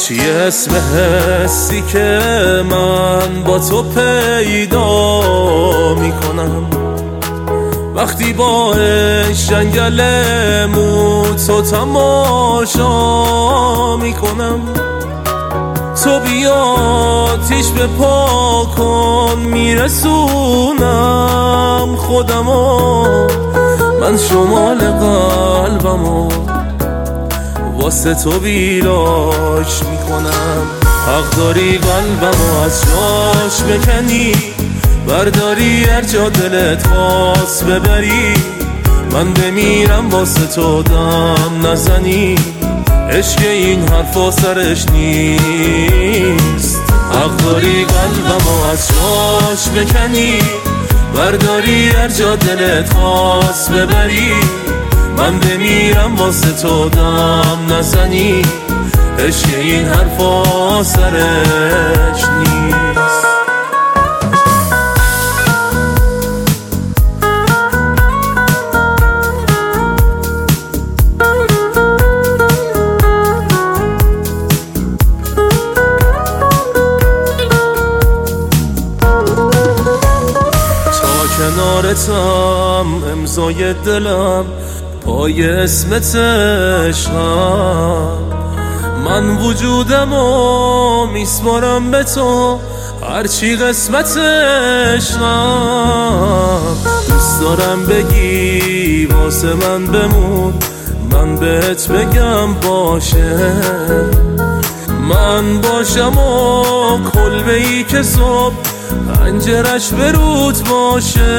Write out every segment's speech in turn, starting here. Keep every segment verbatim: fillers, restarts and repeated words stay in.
چیه اسم حسی که من با تو پیدا میکنم وقتی با جنگل مو تو تماشا میکنم؟ تو بیا تیش به پا کن میرسونم خودمو، من شمال قلبمو واسه تو بیراش میکنم. حق داری قلبمو از جاش بکنی، برداری هر جا دلت خواست ببری، من بمیرم واسه تو دم نزنی، عشق این حرفا سرش نیست. حق داری قلبمو از جاش بکنی، برداری هر جا دلت خواست ببری، من بمیرم واسه تو دم نزنی، عشق این حرفا سرش نیست. کنارتم امضای دلم پای اسمت عشقم، من وجودمو میسپارم به تو هرچی قسمت عشقم. دوست دارم بگی واسه من بمون، من بهت بگم باشه، من باشم و کلبه ای که صبح پنجرش برود باشه.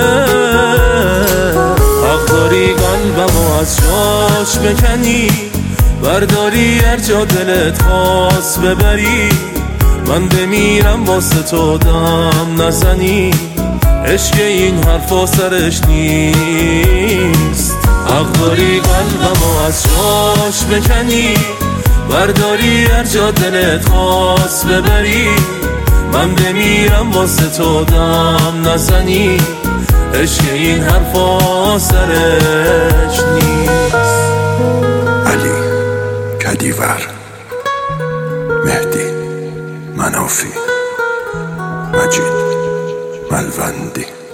حق داری قلبمو از جاش بکنی، برداری هر جا دلت خواست ببری، من بمیرم واسه تو دم نزنی، عشق این حرفا سرش نیست. حق داری قلبمو از جاش بکنی، برداری هر جا دلت خواست ببری، من بمیرم واسه تو دم نزنی، عشق این حرفا سرش نیست. علی کدیور، مهدی منافی، مجید ملوندی.